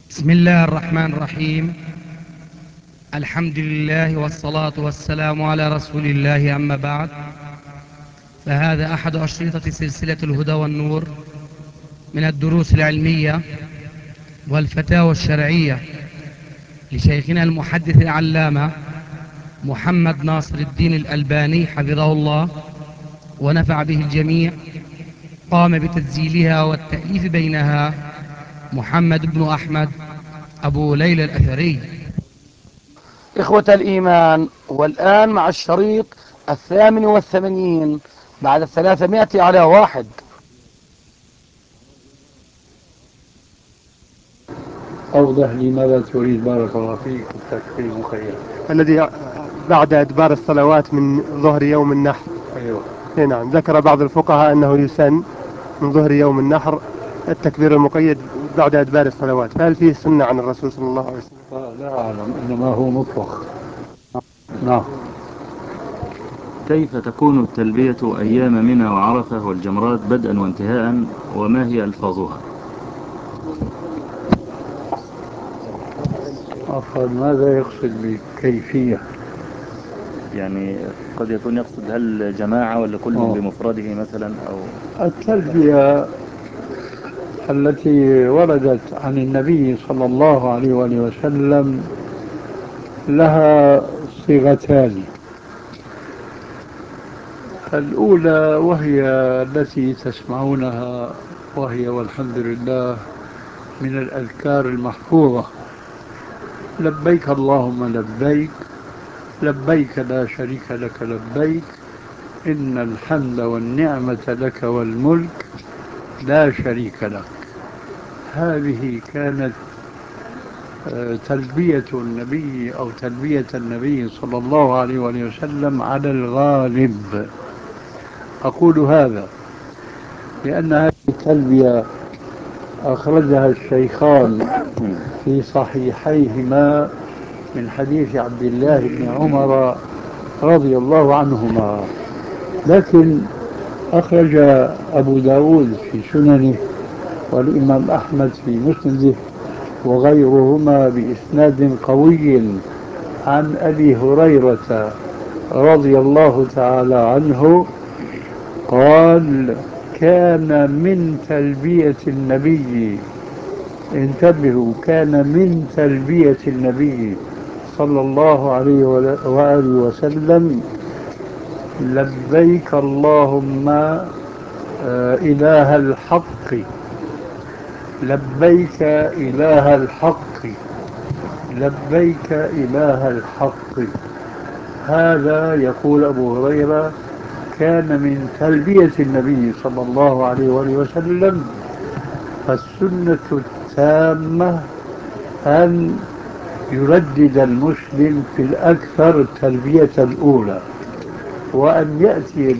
بسم الله الرحمن الرحيم. الحمد لله والصلاة والسلام على رسول الله، أما بعد، فهذا أحد أشرطة سلسلة الهدى والنور من الدروس العلمية والفتاوى الشرعية لشيخنا المحدث العلامة محمد ناصر الدين الألباني حفظه الله ونفع به الجميع. قام بتسجيلها والتأليف بينها محمد بن أحمد أبو ليلى الأثري. إخوة الإيمان، والآن مع الشريط 88 بعد 300 على 1. أوضح لي ماذا تريد بارك الله فيك التكفير مخير الذي بعد أدبار الصلوات من ظهر يوم النحر. أيوة. نعم، ذكر بعض الفقهاء أنه يسن من ظهر يوم النحر التكبير المقيد بعد أدبار الصلوات، فهل فيه سنة عن الرسول صلى الله عليه وسلم؟ لا أعلم، إنما هو مطلق. نعم. كيف تكون التلبية أيام منى وعرفة والجمرات بدءا وانتهاء، وما هي ألفاظها؟ عفوا، ماذا يقصد بكيفية؟ يعني قد يكون يقصد هل جماعة ولا كل بمفرده مثلا أو التلبية التي وردت عن النبي صلى الله عليه وآله وسلم لها صيغتان. الأولى وهي التي تسمعونها، وهي والحمد لله من الأذكار المحفوظة: لبيك اللهم لبيك، لبيك لا شريك لك لبيك، إن الحمد والنعمة لك والملك لا شريك لك. هذه كانت تلبية النبي أو تلبية النبي صلى الله عليه وآله وسلم على الغالب. أقول هذا لأن هذه التلبية أخرجها الشيخان في صحيحيهما من حديث عبد الله بن عمر رضي الله عنهما، لكن أخرج أبو داود في سننه والإمام أحمد في مسنده وغيرهما بإسناد قوي عن أبي هريرة رضي الله تعالى عنه قال: كان من تلبية النبي، انتبهوا، كان من تلبية النبي صلى الله عليه وآله وسلم: لبيك اللهم إله الحق، لبيك إله الحق، لبيك إله الحق. هذا يقول أبو هريرة كان من تلبية النبي صلى الله عليه وآله وسلم. فالسنة التامة أن يردد المسلم في الأكثر التلبية الأولى، وأن يأتي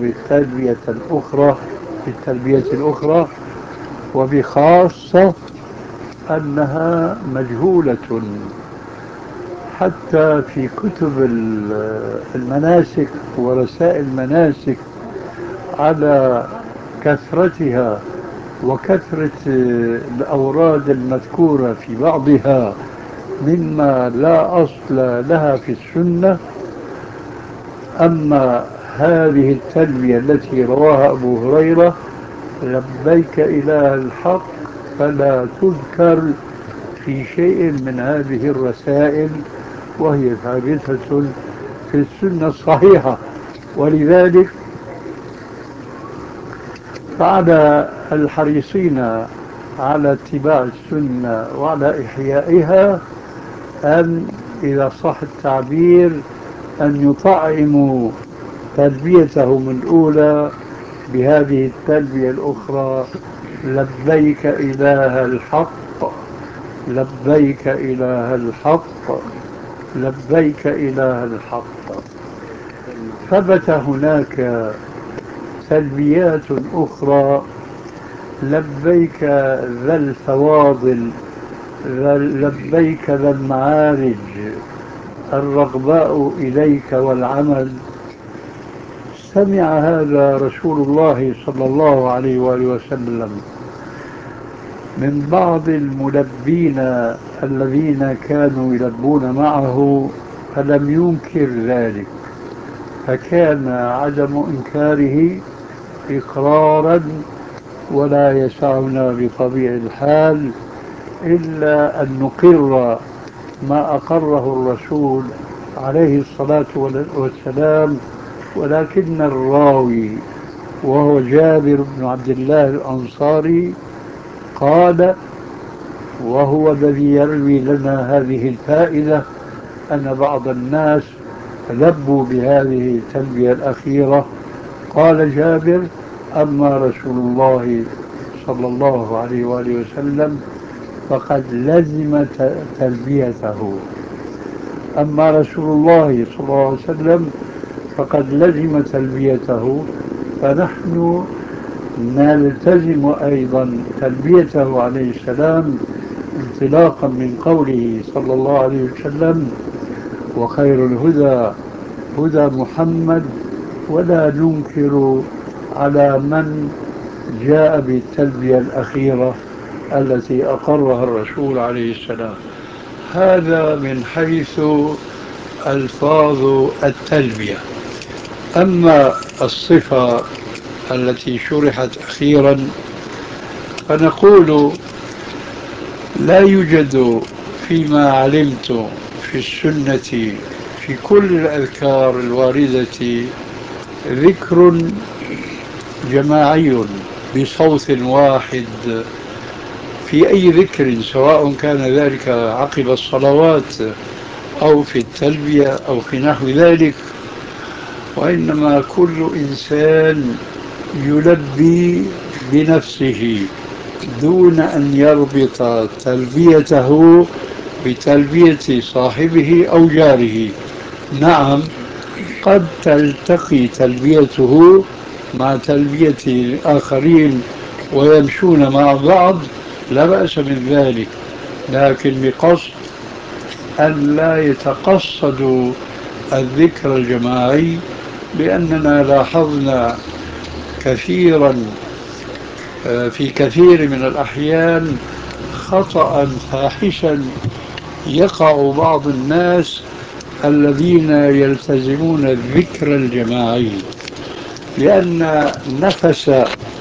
بالتلبية الأخرى، وبخاصة أنها مجهولة حتى في كتب المناسك ورسائل المناسك على كثرتها وكثرة الأوراد المذكورة في بعضها مما لا أصل لها في السنة. أما هذه التلبية التي رواها أبو هريرة: لبيك إله الحق، فلا تذكر في شيء من هذه الرسائل، وهي ثابتة في السنة الصحيحة. ولذلك فعلى الحريصين على اتباع السنة وعلى إحيائها أن، إذا صح التعبير، أن يطعموا تلبيتهم الأولى بهذه التلبية الأخرى: لبيك إله الحق، لبيك إله الحق، لبيك إله الحق. ثبت هناك تلبيات أخرى: لبيك ذا الفواضل، لبيك ذا المعارج، الرغباء إليك والعمل. سمع هذا رسول الله صلى الله عليه وآله وسلم من بعض الملبين الذين كانوا يلبون معه فلم ينكر ذلك، فكان عدم إنكاره إقرارا، ولا يسعنا بطبيعة الحال إلا أن نقر ما أقره الرسول عليه الصلاة والسلام. ولكن الراوي وهو جابر بن عبد الله الأنصاري قال، وهو الذي يروي لنا هذه الفائدة، أن بعض الناس لبوا بهذه التلبية الأخيرة. قال جابر: أما رسول الله صلى الله عليه وآله وسلم فقد لزم تلبيته. أما رسول الله صلى الله عليه وسلم فقد لزم تلبيته، فنحن نلتزم أيضا تلبيته عليه السلام، انطلاقا من قوله صلى الله عليه وسلم: وخير الهدى هدى محمد، ولا ننكر على من جاء بالتلبية الأخيرة التي أقرها الرسول عليه السلام. هذا من حيث ألفاظ التلبية. أما الصفة التي شرحت أخيرا فنقول: لا يوجد فيما علمت في السنة في كل الأذكار الواردة ذكر جماعي بصوت واحد في أي ذكر، سواء كان ذلك عقب الصلوات أو في التلبية أو في نحو ذلك، وإنما كل إنسان يلبي بنفسه دون أن يربط تلبيته بتلبية صاحبه أو جاره. نعم، قد تلتقي تلبيته مع تلبية الآخرين ويمشون مع بعض، لا بأس من ذلك، لكن بقصد أن لا يتقصدوا الذكر الجماعي، لأننا لاحظنا كثيرا في كثير من الأحيان خطأ فاحشا يقع بعض الناس الذين يلتزمون الذكر الجماعي، لأن نفس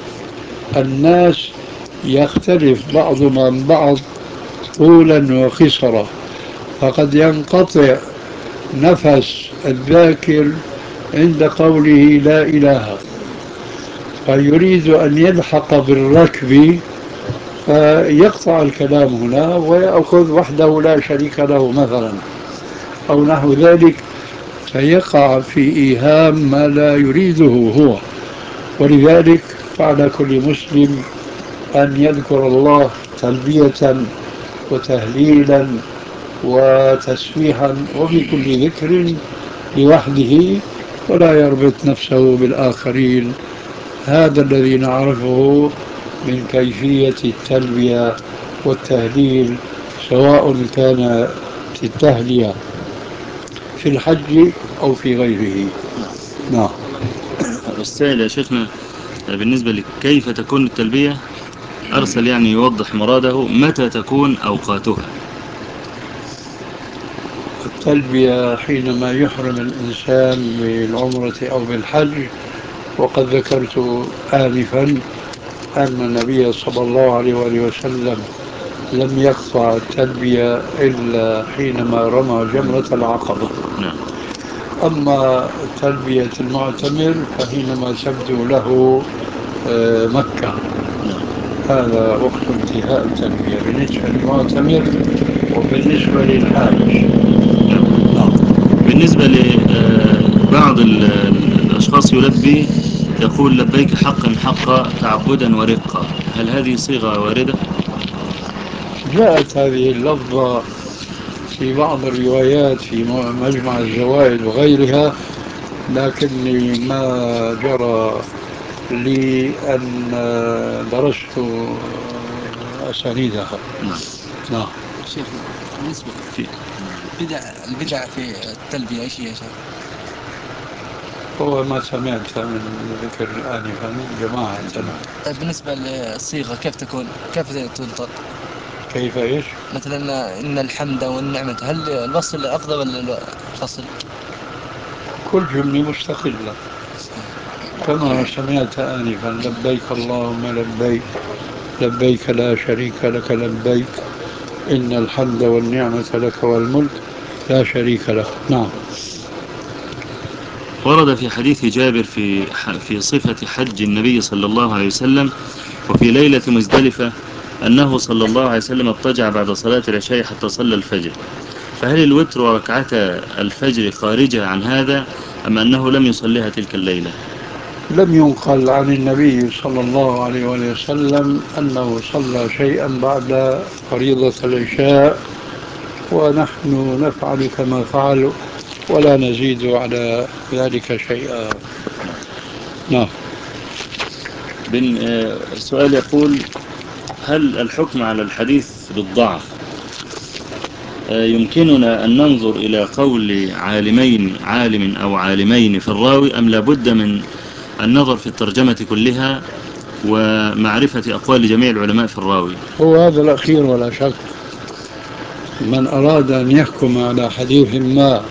الناس يختلف بعضهم عن بعض طولا وقصرا، فقد ينقطع نفس الذاكر عند قوله لا إله، فيريد أن يلحق بالركب فيقطع الكلام هنا ويأخذ وحده لا شريك له مثلا أو نحو ذلك، فيقع في إيهام ما لا يريده هو. ولذلك فعلى كل مسلم أن يذكر الله تلبية وتهليلا وتسبيحا وفي كل ذكر لوحده، ولا يربط نفسه بالآخرين. هذا الذي نعرفه من كيفية التلبية والتهليل، سواء كان في التهلية في الحج أو في غيره. نعم. السائل يا شيخنا بالنسبة لكيف تكون التلبية، أرسل يعني يوضح مراده متى تكون أوقاتها. التلبية حينما يحرم الإنسان بالعمرة أو بالحج، وقد ذكرت آنفا أن النبي صلى الله عليه وآله وسلم لم يقطع التلبية إلا حينما رمى جمرة العقبة. نعم. أما تلبية المعتمر فحينما تبدو له مكة، نعم. هذا وقت انتهاء التلبية بالنسبة للمعتمر وبالنسبة للحاج. نعم. بالنسبة لبعض الأشخاص يلبي يقول لبيك حقا حقا تعبدا ورقا، هل هذه صيغة واردة؟ جاءت هذه اللفظة في بعض الروايات في مجمع الزوائد وغيرها، لكني ما جرى لي أن درست أسانيدها. نعم. نعم. شيخ، بالنسبة البدع في التلبية ايش هي يا شيخ؟ هو ما سمعت من ذكر آنفا جماعة بالنسبة للصيغة كيف تكون؟ كيف تنطق؟ كيف إيش؟ مثلا إن الحمد والنعمة، هل الوصل أفضل ولا الفصل؟ كل جملة مستقلة كما سمعت آنفا: لبيك اللهم لبيك، لبيك لا شريك لك لبيك، إن الحمد والنعمة لك والملك لا شريك له. نعم. ورد في حديث جابر في صفة حج النبي صلى الله عليه وسلم وفي ليلة مزدلفة أنه صلى الله عليه وسلم اضطجع بعد صلاة العشاء حتى صلى الفجر، فهل الوتر وركعتا الفجر خارجة عن هذا أم أنه لم يصليها تلك الليلة؟ لم ينقل عن النبي صلى الله عليه وسلم أنه صلى شيئا بعد فريضة العشاء، ونحن نفعل كما فعل ولا نزيد على ذلك شيئا. نعم. السؤال يقول: هل الحكم على الحديث بالضعف يمكننا أن ننظر إلى قول عالم أو عالمين في الراوي، أم لابد من النظر في الترجمة كلها ومعرفة أقوال جميع العلماء في الراوي؟ هو هذا الأخير ولا شك. من أراد أن يحكم على حديث ما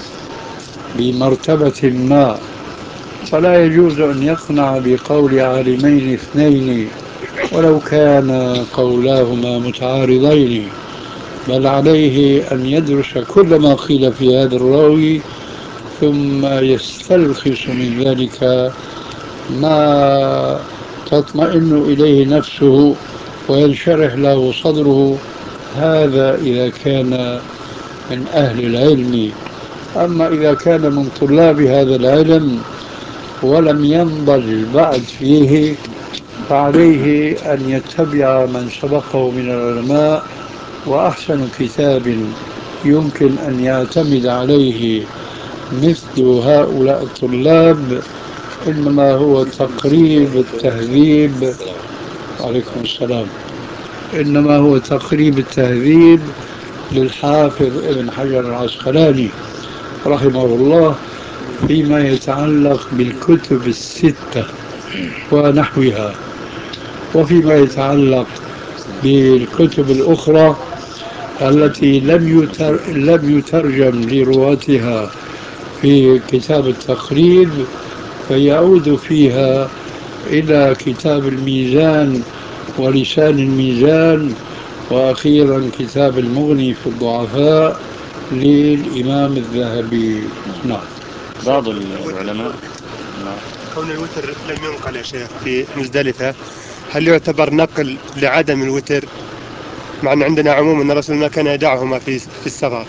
بمرتبة ما فلا يجوز أن يقنع بقول عالمين اثنين ولو كان قولاهما متعارضين، بل عليه أن يدرس كل ما قيل في هذا الراوي ثم يستلخص من ذلك ما تطمئن إليه نفسه وينشرح له صدره. هذا إذا كان من أهل العلم. أما إذا كان من طلاب هذا العلم ولم ينضج بعد فيه فعليه أن يتبع من سبقه من العلماء. وأحسن كتاب يمكن أن يعتمد عليه مثل هؤلاء الطلاب إنما هو تقريب التهذيب. عليكم السلام. إنما هو تقريب التهذيب للحافظ ابن حجر العسقلاني رحمه الله فيما يتعلق بالكتب الستة ونحوها، وفيما يتعلق بالكتب الأخرى التي لم يترجم لرواتها في كتاب التقريب، فيعود فيها إلى كتاب الميزان ولسان الميزان، وأخيرا كتاب المغني في الضعفاء للإمام الذهبي. نعم. بعض العلماء. كون الوتر لم ينقل يا شيخ في مزدلفة، هل يعتبر نقل لعدم الوتر، مع أن عندنا عموم أن الرسول ما كان يدعهما في السفر؟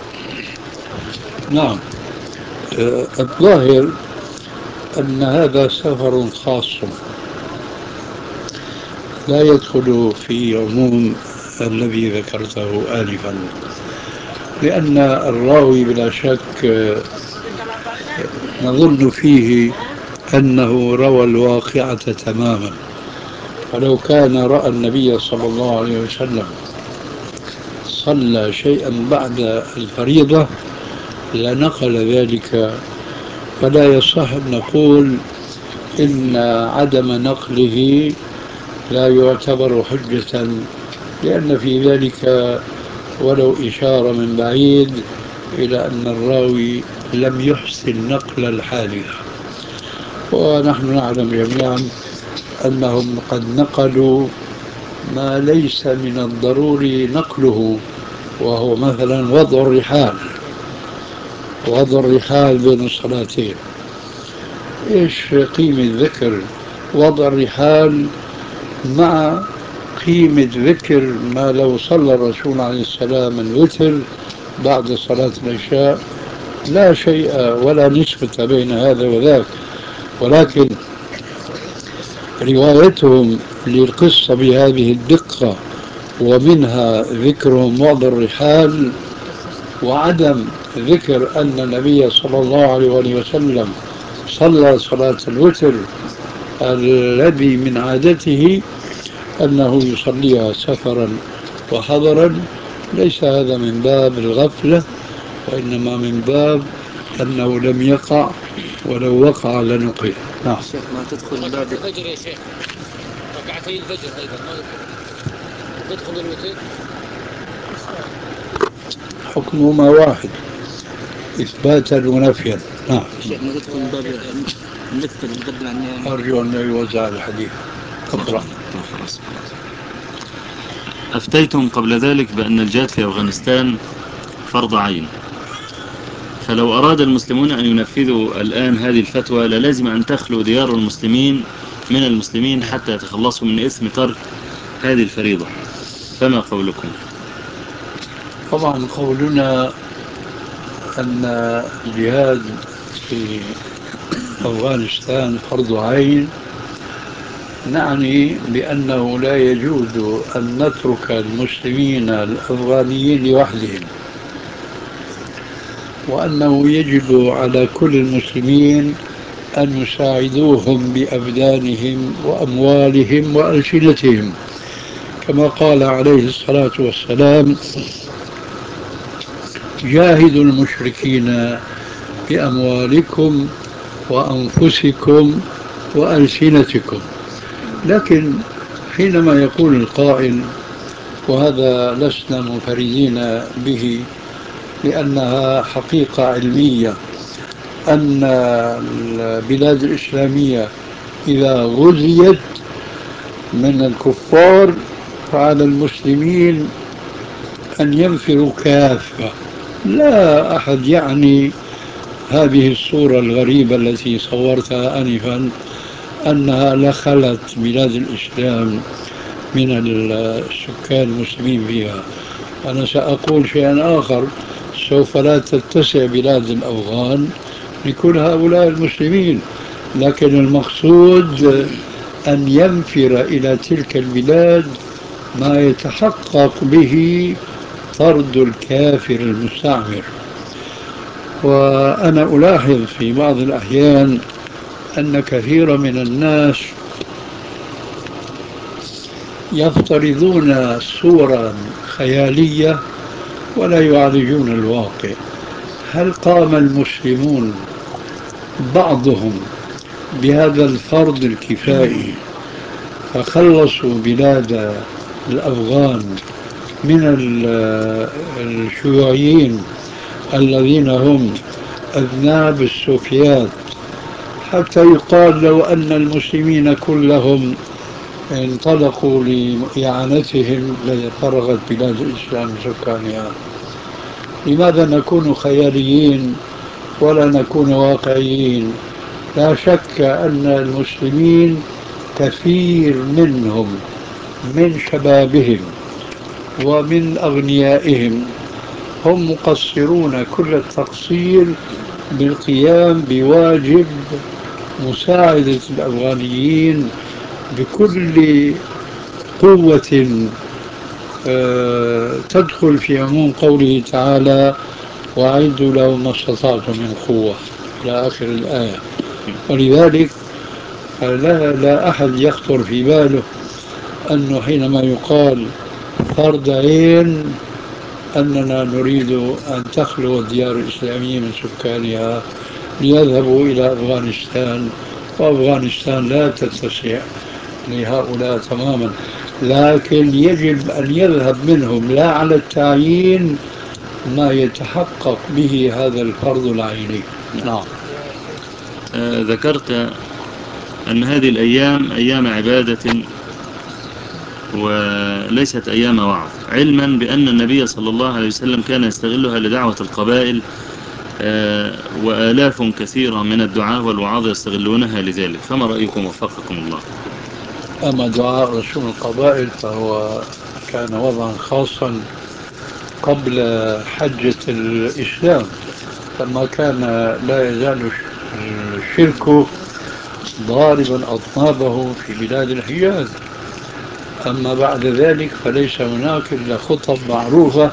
نعم. الظاهر أن هذا سفر خاص لا يدخل في عموم الذي ذكرته آنفا، لأن الراوي بلا شك نظن فيه أنه روى الواقعة تماما. فلو كان رأى النبي صلى الله عليه وسلم صلى شيئا بعد الفريضة لنقل ذلك، فلا يصح أن نقول إن عدم نقله لا يعتبر حجة، لأن في ذلك ولو إشارة من بعيد إلى أن الراوي لم يحسن نقل الحادثة. ونحن نعلم جميعا أنهم قد نقلوا ما ليس من الضروري نقله، وهو مثلا وضع الرحال بين الصلاتين. إيش قيمة ذكر وضع الرحال مع قيمة ذكر ما لو صلى الرسول عليه السلام الوتر بعد صلاة العشاء؟ لا شيء ولا نسبة بين هذا وذاك. ولكن روايتهم للقصة بهذه الدقة ومنها ذكرهم وضع الرحال وعدم ذكر أن النبي صلى الله عليه وسلم صلى صلاة الوتر الذي من عادته أنه يصليها سفرا وحضرا، ليس هذا من باب الغفلة، وإنما من باب أنه لم يقع، ولو وقع لنقل. نعم. شيخ ما تدخل من باب ركعتي الفجر أيضا ما يدخل الوتر؟ حكمهما واحد إثباتا ونفيا. نعم. شيخ ما تدخل من باب النكتة المقدمة عن أرجو أن لا يوزع الحديث. اقرأ. خلاص. أفتيتم قبل ذلك بأن الجهاد في أفغانستان فرض عين، فلو أراد المسلمون أن ينفذوا الآن هذه الفتوى للازم أن تخلو ديار المسلمين من المسلمين حتى يتخلصوا من إثم ترك هذه الفريضة، فما قولكم؟ طبعا قولنا أن الجهاد في أفغانستان فرض عين نعني بأنه لا يجوز أن نترك المسلمين الأفغانيين لوحدهم، وأنه يجب على كل المسلمين أن يساعدوهم بأبدانهم وأموالهم وألسنتهم، كما قال عليه الصلاة والسلام: جاهدوا المشركين بأموالكم وأنفسكم وألسنتكم. لكن حينما يقول القائل، وهذا لسنا منفردين به لأنها حقيقة علمية، أن البلاد الإسلامية إذا غزيت من الكفار فعلى المسلمين أن ينفروا كافة، لا أحد يعني هذه الصورة الغريبة التي صورتها آنفا أنها لخلت بلاد الإسلام من السكان المسلمين فيها. أنا سأقول شيئا آخر: سوف لا تتسع بلاد الأفغان لكل هؤلاء المسلمين، لكن المقصود أن ينفر إلى تلك البلاد ما يتحقق به طرد الكافر المستعمر. وأنا ألاحظ في بعض الأحيان أن كثير من الناس يفترضون صورا خيالية ولا يعالجون الواقع. هل قام المسلمون بعضهم بهذا الفرض الكفائي فخلصوا بلاد الأفغان من الشيوعيين الذين هم أذناب السوفيات، حتى يقال لو أن المسلمين كلهم انطلقوا لإعانتهم لفرغت بلاد الإسلام سكانها؟ لماذا نكون خياليين ولا نكون واقعيين؟ لا شك أن المسلمين كثير منهم من شبابهم ومن أغنيائهم هم مقصرون كل التقصير بالقيام بواجب مساعدة الأفغانيين بكل قوة تدخل في عموم قوله تعالى: وأعدوا لهم ما استطعتم من قوة إلى آخر الآية. ولذلك لا أحد يخطر في باله أنه حينما يقال فرض عين أننا نريد أن تخلو الديار الإسلامية من سكانها ليذهبوا إلى أفغانستان، وأفغانستان لا تتسع لهؤلاء تماما، لكن يجب أن يذهب منهم لا على التعيين ما يتحقق به هذا الفرض العيني. نعم. ذكرت أن هذه الأيام أيام عبادة وليست أيام وعظ، علما بأن النبي صلى الله عليه وسلم كان يستغلها لدعوة القبائل، وآلاف كثيرة من الدعاة والوعاظ يستغلونها لذلك، فما رأيكم وفقكم الله؟ أما دعاء رسول القبائل فهو كان وضعا خاصا قبل حجة الإسلام، لما كان لا يزال الشرك ضاربا أطنابه في بلاد الحجاز. أما بعد ذلك فليس هناك إلا خطب معروفة،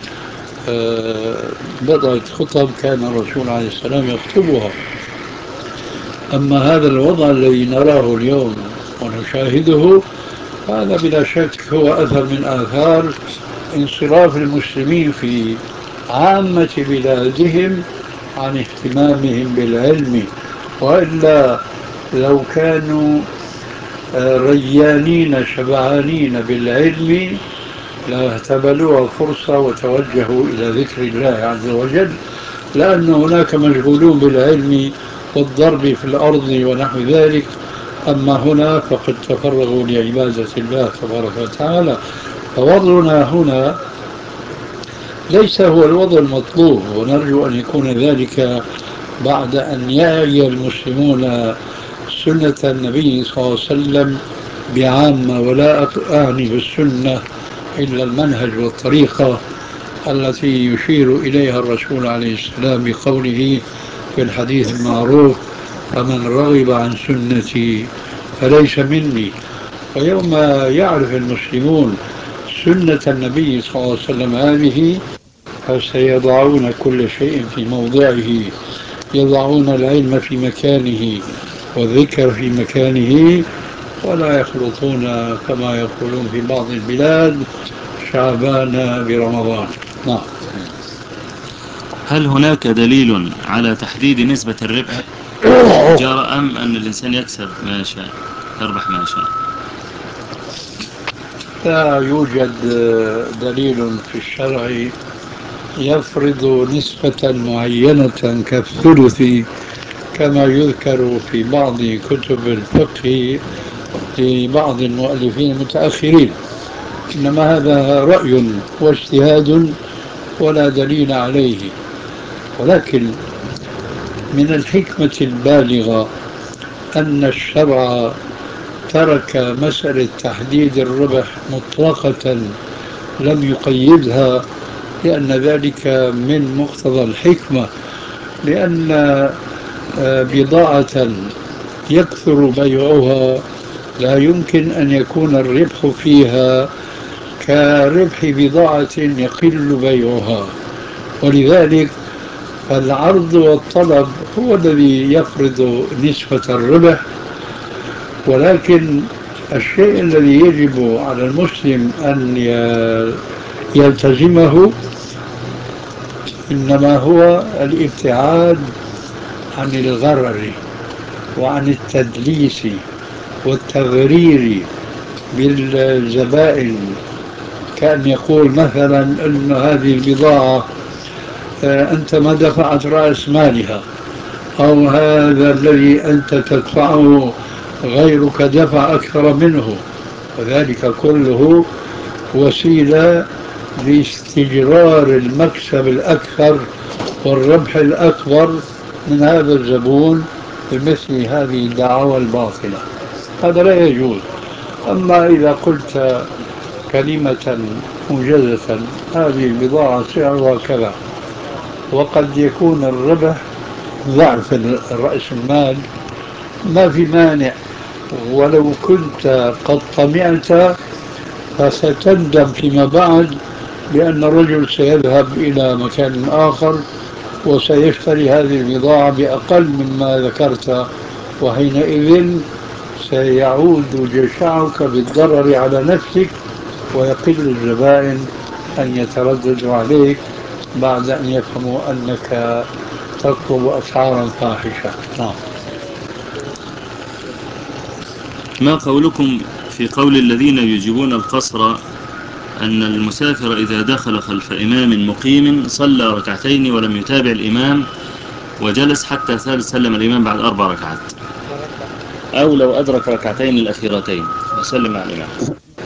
بضعة خطب كان الرسول عليه السلام يخطبها. أما هذا الوضع الذي نراه اليوم ونشاهده هذا بلا شك هو أثر من آثار انصراف المسلمين في عامة بلادهم عن اهتمامهم بالعلم. وإلا لو كانوا ريانين شبعانين بالعلم لاهتبلوها فرصة وتوجهوا إلى ذكر الله عز وجل، لأن هناك مشغولون بالعلم والضرب في الأرض ونحو ذلك. أما هنا فقد تفرغوا لعبادة الله تبارك وتعالى. فوضعنا هنا ليس هو الوضع المطلوب، ونرجو أن يكون ذلك بعد أن يعي المسلمون سنة النبي صلى الله عليه وسلم بعامة، ولا أعني بالسنة إلا المنهج والطريقة التي يشير إليها الرسول عليه السلام بقوله في الحديث المعروف: فمن رغب عن سنتي فليس مني. ويوم يعرف المسلمون سنة النبي صلى الله عليه وسلم هذه فسيضعون كل شيء في موضعه، يضعون العلم في مكانه والذكر في مكانه، ولا يخلطون كما يقولون في بعض البلاد شعبان برمضان. نعم. هل هناك دليل على تحديد نسبة الربح في التجارة، أم أن الإنسان يكسب ما يشاء يربح ما يشاء؟ لا يوجد دليل في الشرع يفرض نسبة معينة كالثلث كما يذكر في بعض كتب الفقه لبعض المؤلفين المتأخرين، إنما هذا رأي واجتهاد ولا دليل عليه. ولكن من الحكمة البالغة أن الشرع ترك مسألة تحديد الربح مطلقة لم يقيدها، لأن ذلك من مقتضى الحكمة، لأن بضاعة يكثر بيعها لا يمكن أن يكون الربح فيها كربح بضاعة يقل بيعها. ولذلك العرض والطلب هو الذي يفرض نسبة الربح. ولكن الشيء الذي يجب على المسلم أن يلتزمه إنما هو الابتعاد عن الغرر وعن التدليس والتغرير بالزبائن، كأن يقول مثلا أن هذه البضاعة أنت ما دفعت رأس مالها، أو هذا الذي أنت تدفعه غيرك دفع أكثر منه، وذلك كله وسيلة لاستجرار المكسب الأكثر والربح الأكبر من هذا الزبون بمثل هذه الدعوة الباطلة. هذا لا يجوز. أما إذا قلت كلمة موجزة: هذه البضاعة سعرها كذا، وقد يكون الربح ضعف رأس المال، ما في مانع. ولو كنت قد طمعت فستندم فيما بعد، لأن الرجل سيذهب إلى مكان آخر وسيشتري هذه البضاعة بأقل مما ذكرت، وحينئذ سيعود جشعك بالضرر على نفسك، ويقل الزبائن أن يترددوا عليك بعد أن يفهموا أنك تطلب أسعارا فاحشة. نعم. ما قولكم في قول الذين يجيبون القصر أن المسافر إذا دخل خلف إمام مقيم صلى ركعتين ولم يتابع الإمام وجلس حتى سلم الإمام بعد 4 ركعات، أو لو أدرك ركعتين الأخيرتين وسلم على الإمام؟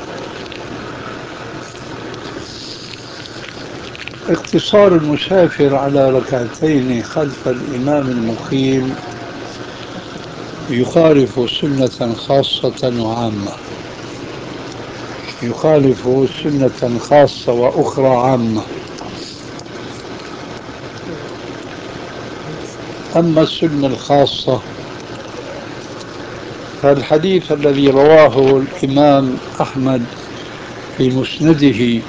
اقتصار المسافر على ركعتين خلف الإمام المقيم يخالف سنة خاصة وعامة، يخالف سنة خاصة وأخرى عامة. أما السنة الخاصة فالحديث الذي رواه الإمام أحمد في مسنده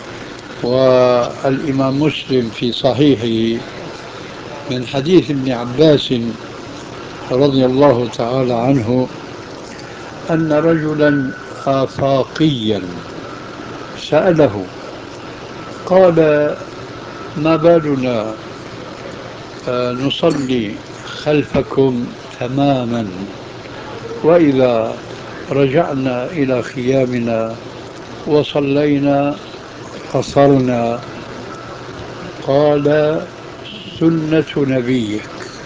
والإمام مسلم في صحيحه من حديث ابن عباس رضي الله تعالى عنه أن رجلا آفاقيا سأله قال: ما بالنا نصلي خلفكم تماما، وإذا رجعنا إلى خيامنا وصلينا قصرنا. قال سنة نبيك،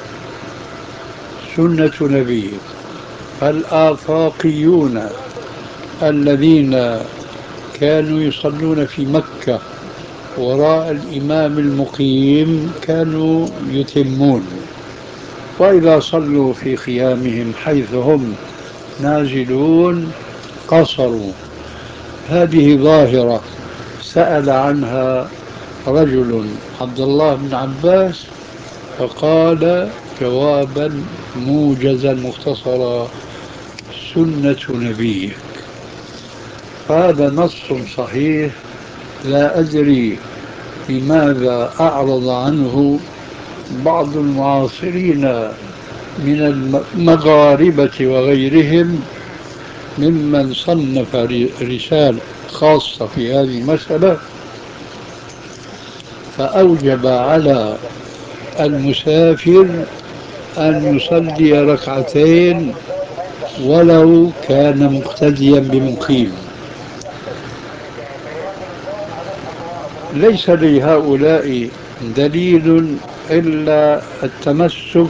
سنة نبيك. فالآفاقيون الذين كانوا يصلون في مكة وراء الإمام المقيم كانوا يتمون، وإذا صلوا في خيامهم حيث هم نازلون قصروا. هذه ظاهرة سأل عنها رجل عبد الله بن عباس فقال جوابا موجزا مختصرا: سنة نبيك. هذا نص صحيح، لا أدري لماذا أعرض عنه بعض المعاصرين من المغاربة وغيرهم ممن صنف رسالة خاصة في هذه المسألة، فأوجب على المسافر أن يصلي ركعتين ولو كان مقتديا بمقيم. ليس لهؤلاء دليل إلا التمسك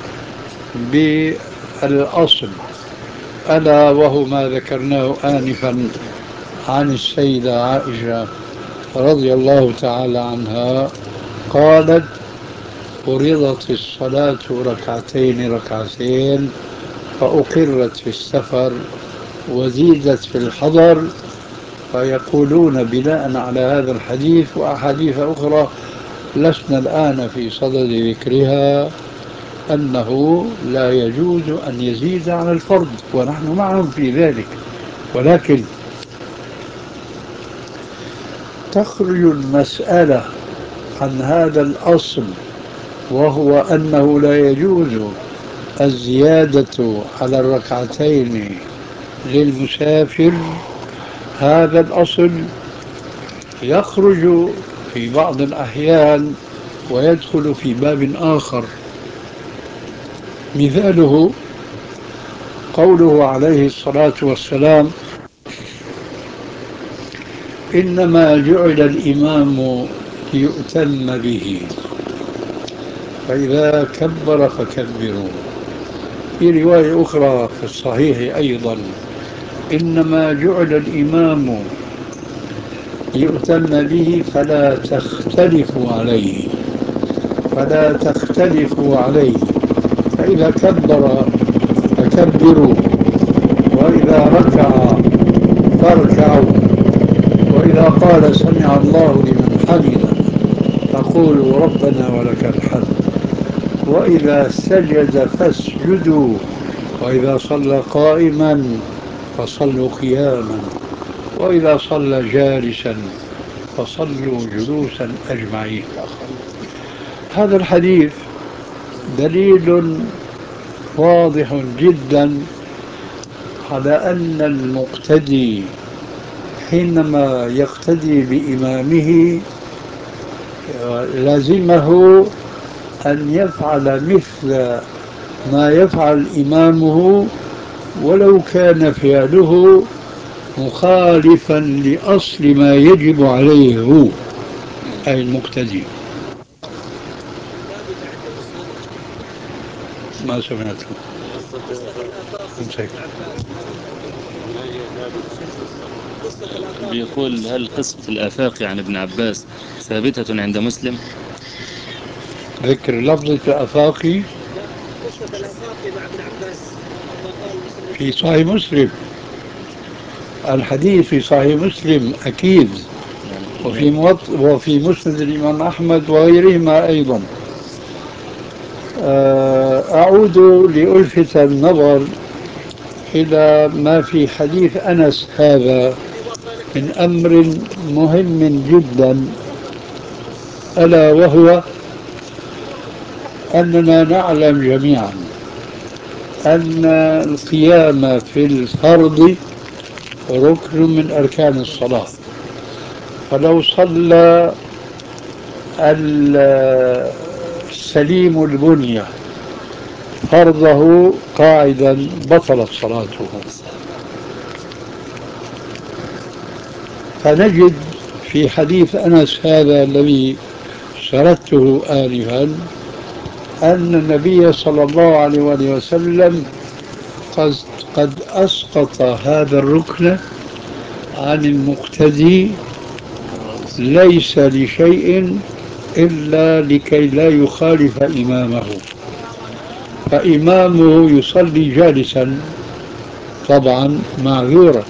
بالأصل، ألا وهو ما ذكرناه آنفا عن السيدة عائشة رضي الله تعالى عنها قالت: فرضت الصلاة ركعتين ركعتين فأقرت في السفر وزيدت في الحضر. فيقولون بناء على هذا الحديث وأحاديث أخرى لسنا الآن في صدد ذكرها أنه لا يجوز أن يزيد عن الفرض، ونحن معهم في ذلك، ولكن تخرج المسألة عن هذا الأصل، وهو أنه لا يجوز الزيادة على الركعتين للمسافر. هذا الأصل يخرج في بعض الأحيان ويدخل في باب آخر. مثاله قوله عليه الصلاة والسلام: إنما جعل الإمام ليؤتم به فإذا كبر فكبروا. في رواية أخرى في الصحيح أيضا: إنما جعل الإمام ليؤتم به فلا تختلفوا عليه، فلا تختلفوا عليه، فإذا كبر فكبروا، وإذا ركع فاركعوا، وإذا قال سمع الله لمن حمده فقولوا ربنا ولك الحمد، وإذا سجد فاسجدوا، وإذا صلى قائما فصلوا قياما، وإذا صلى جالسا فصلوا جلوسا أجمعين. هذا الحديث دليل واضح جدا على أن المقتدي حينما يقتدي بإمامه لازمه أن يفعل مثل ما يفعل إمامه، ولو كان فعله مخالفا لأصل ما يجب عليه هو، أي المقتدي. ما سمعته. بيقول: هل قصة الآفاق عن ابن عباس ثابتة عند مسلم؟ ذكر لفظة الأفاقي في صحيح مسلم، الحديث في صحيح مسلم أكيد، وفي مسند الإمام أحمد وغيرهما أيضا. أعود لألفت النظر إلى ما في حديث أنس هذا من أمر مهم جدا، ألا وهو أننا نعلم جميعا أن القيام في الفرض ركن من أركان الصلاة، فلو صلى السليم البنية فرضه قاعدا بطلت صلاته. فنجد في حديث أنس هذا الذي سردته آنفا أن النبي صلى الله عليه وآله وسلم قد أسقط هذا الركن عن المقتدي ليس لشيء إلا لكي لا يخالف إمامه، فإمامه يصلي جالسا طبعا معذورا،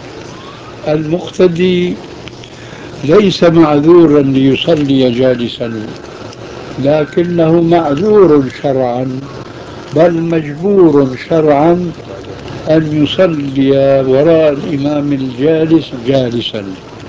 المقتدي ليس معذورا ليصلي جالسا لكنه معذور شرعا بل مجبور شرعا أن يصلي وراء الإمام الجالس جالسا.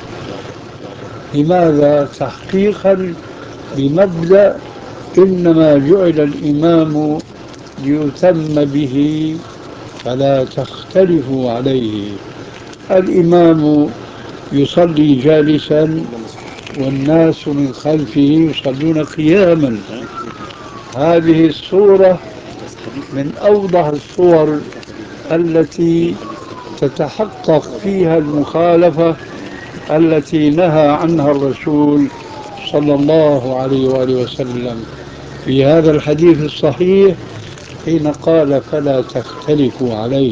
لماذا؟ تحقيقا بمبدأ إنما جعل الإمام ليتم به فلا تختلفوا عليه. الإمام يصلي جالسا والناس من خلفه يصلون قياما. هذه الصورة من أوضح الصور التي تتحقق فيها المخالفة التي نهى عنها الرسول صلى الله عليه وآله وسلم في هذا الحديث الصحيح حين قال فلا تختلفوا عليه.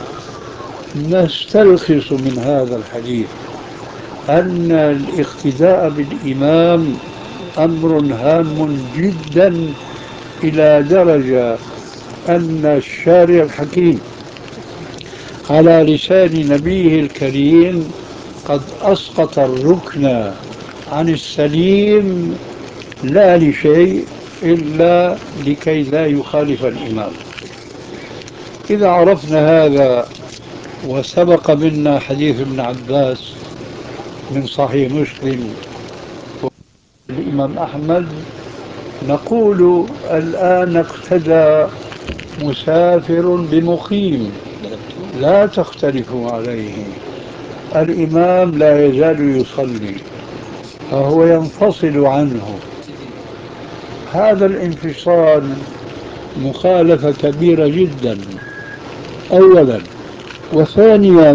نستلخص من هذا الحديث أن الاقتداء بالإمام أمر هام جدا إلى درجة أن الشارع الحكيم على لسان نبيه الكريم قد أسقط الركن عن السليم لا لشيء إلا لكي لا يخالف الإمام. إذا عرفنا هذا وسبق منا حديث ابن عباس من صحيح مسلم والإمام أحمد، نقول الآن اقتدى مسافر بمقيم لا تختلفوا عليه، الإمام لا يزال يصلي فهو ينفصل عنه. هذا الانفصال مخالفة كبيرة جدا أولا، وثانيا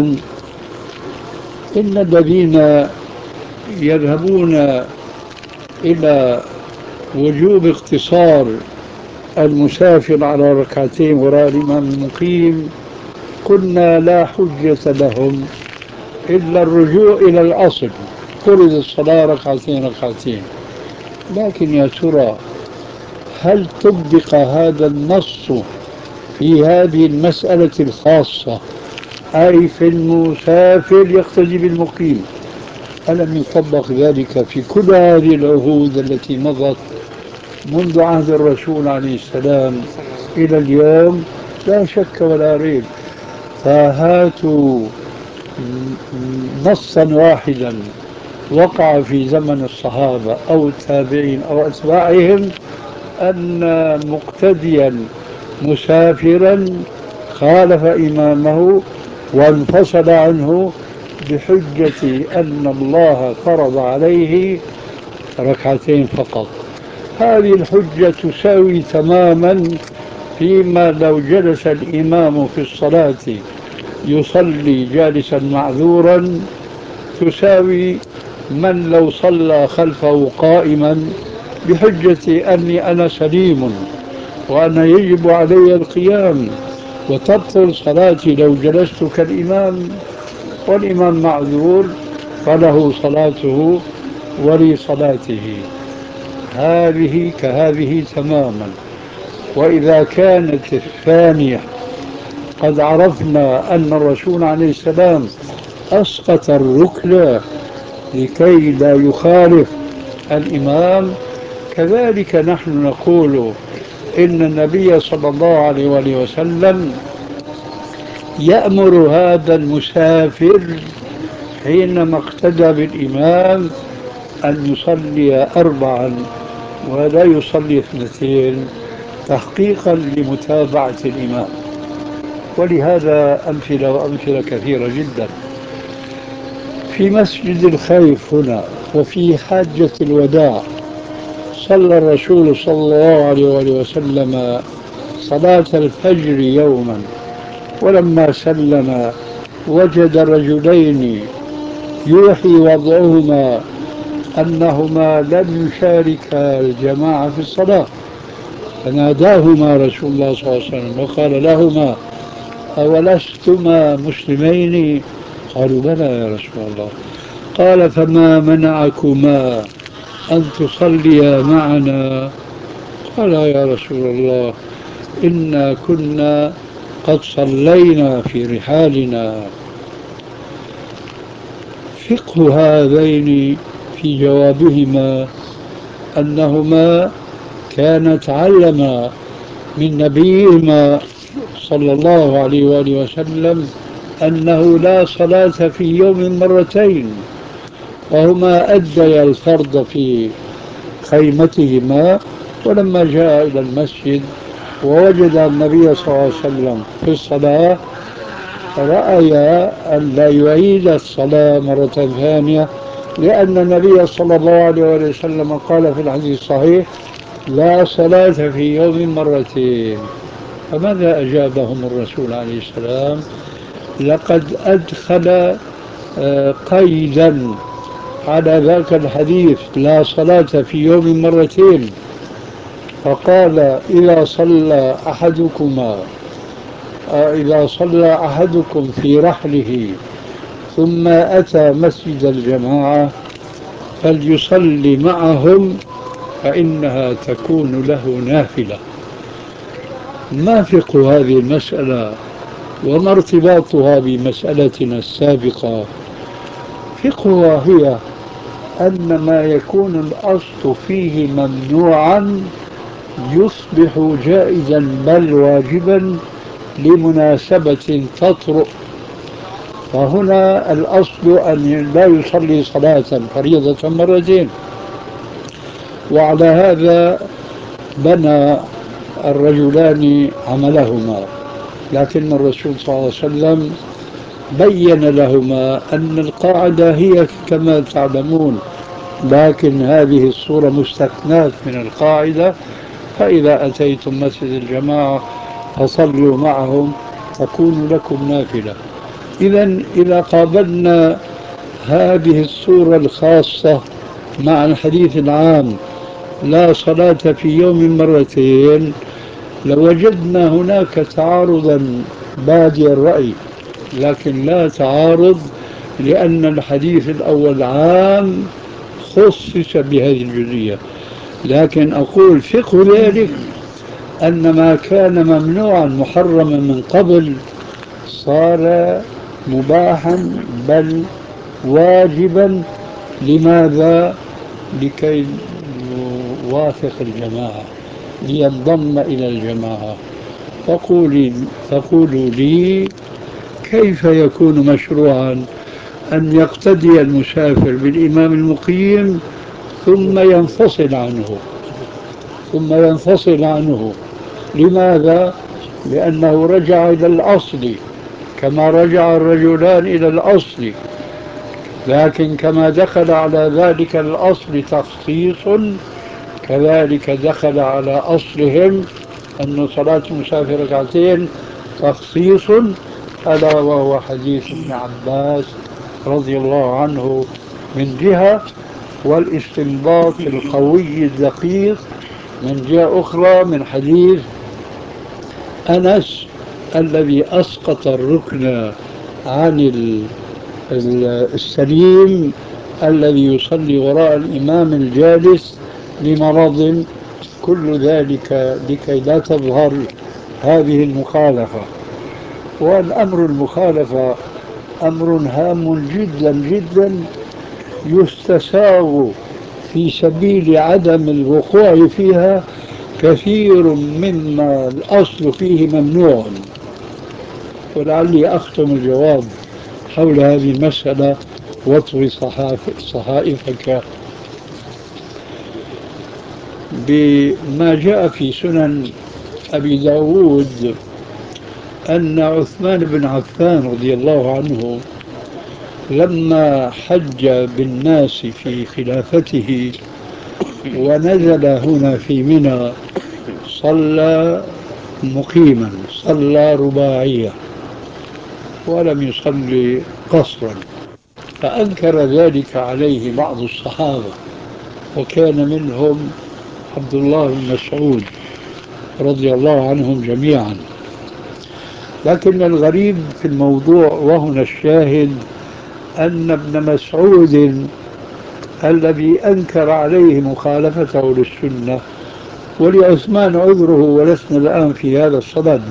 إن الذين يذهبون إلى وجوب اقتصار المسافر على ركعتين وراء الإمام المقيم قلنا لا حجة لهم إلا الرجوع إلى الأصل، فرض الصلاة ركعتين ركعتين. لكن يا ترى هل طبق هذا النص في هذه المسألة الخاصة أي في المسافر يقتدي بالمقيم؟ ألم يطبق ذلك في كل هذه العهود التي مضت منذ عهد الرسول عليه السلام إلى اليوم؟ لا شك ولا ريب. فهاتوا نصا واحدا وقع في زمن الصحابة أو التابعين أو أتباعهم أن مقتديا مسافرا خالف إمامه وانفصل عنه بحجة أن الله فرض عليه ركعتين فقط. هذه الحجة تساوي تماما فيما لو جلس الإمام في الصلاة يصلي جالسا معذورا، تساوي من لو صلى خلفه قائما بحجة أني أنا سليم وأنا يجب علي القيام وتبطل صلاتي لو جلست كالإمام، والإمام معذور فله صلاته ولي صلاته. هذه كهذه تماما. وإذا كانت الثانية قد عرفنا أن الرسول عليه السلام أسقط الركن لكي لا يخالف الإمام، كذلك نحن نقول إن النبي صلى الله عليه وآله وسلم يأمر هذا المسافر حينما اقتدى بالإمام أن يصلي 4 ولا يصلي 2 تحقيقا لمتابعة الإمام. ولهذا أمثلة وأمثلة كثيرة جدا. في مسجد الخيف هنا وفي حاجة الوداع صلى الرسول صلى الله عليه وآله وسلم صلاة الفجر يوما، ولما سلم وجد رجلين يوحي وضعهما أنهما لم يشاركا الجماعة في الصلاة، فناداهما رسول الله صلى الله عليه وسلم وقال لهما: أولستما مسلمين؟ قالوا: بلى يا رسول الله. قال: فما منعكما أن تصليا معنا؟ قال: يا رسول الله إنا كنا قد صلينا في رحالنا. فقه هذين في جوابهما أنهما كانا تعلما من نبيهما صلى الله عليه وآله وسلم أنه لا صلاة في يوم مرتين، وهما أديا الفرض في خيمتهما. ولما جاء إلى المسجد ووجد النبي صلى الله عليه وسلم في الصلاة، رأيا أن لا يعيد الصلاة مرة ثانية، لأن النبي صلى الله عليه وسلم قال في الحديث الصحيح: لا صلاة في يوم مرتين. فماذا أجابهم الرسول عليه السلام؟ لقد أدخل قيدا على ذاك الحديث: لا صلاة في يوم مرتين، فقال: إذا صلى أحدكم في رحله ثم أتى مسجد الجماعة فليصلي معهم فإنها تكون له نافلة. ما فقه هذه المسألة وما ارتباطها بمسألتنا السابقة؟ فقهها هي أن ما يكون الأصل فيه ممنوعا يصبح جائزا بل واجبا لمناسبة تطرأ. فهنا الأصل أن لا يصلي صلاة فريضة مرتين، وعلى هذا بنى الرجلان عملهما. لكن الرسول صلى الله عليه وسلم بين لهما أن القاعدة هي كما تعلمون، لكن هذه الصورة مستثناة من القاعدة: فإذا أتيتم مسجد الجماعة فصلوا معهم تكون لكم نافلة. إذا قابلنا هذه الصورة الخاصة مع الحديث العام: لا صلاة في يوم مرتين، لوجدنا هناك تعارضا بادي الرأي، لكن لا تعارض، لأن الحديث الأول عام خصص بهذه الجزئية. لكن أقول فقه ذلك أن ما كان ممنوعا محرما من قبل صار مباحا بل واجبا. لماذا؟ لكي نوافق الجماعة، لينضم إلى الجماعة. فقولوا لي: كيف يكون مشروعا أن يقتدي المسافر بالإمام المقيم ثم ينفصل عنه؟ لماذا؟ لأنه رجع إلى الأصل كما رجع الرجلان إلى الأصل، لكن كما دخل على ذلك الأصل تخصيص، كذلك دخل على أصلهم أن صلاة المسافر ركعتين تخصيص، ألا وهو حديث ابن عباس رضي الله عنه من جهة، والاستنباط القوي الدقيق من جهة أخرى من حديث أنس الذي أسقط الركن عن السليم الذي يصلي وراء الإمام الجالس لمرض. كل ذلك لكي لا تظهر هذه المخالفة. والأمر المخالفة أمر هام جدا جدا، يستساغ في سبيل عدم الوقوع فيها كثير مما الأصل فيه ممنوع. ولعلي أختم الجواب حول هذه المسألة واطوي صحائفك بما جاء في سنن أبي داود أن عثمان بن عفان رضي الله عنه لما حج بالناس في خلافته ونزل هنا في منى صلى مقيما، صلى رباعية ولم يصلي قصرا. فأنكر ذلك عليه بعض الصحابة، وكان منهم عبد الله بن مسعود رضي الله عنهم جميعا. لكن الغريب في الموضوع، وهنا الشاهد، أن ابن مسعود الذي أنكر عليه مخالفته للسنة، ولعثمان عذره ولسنا الآن في هذا الصدد،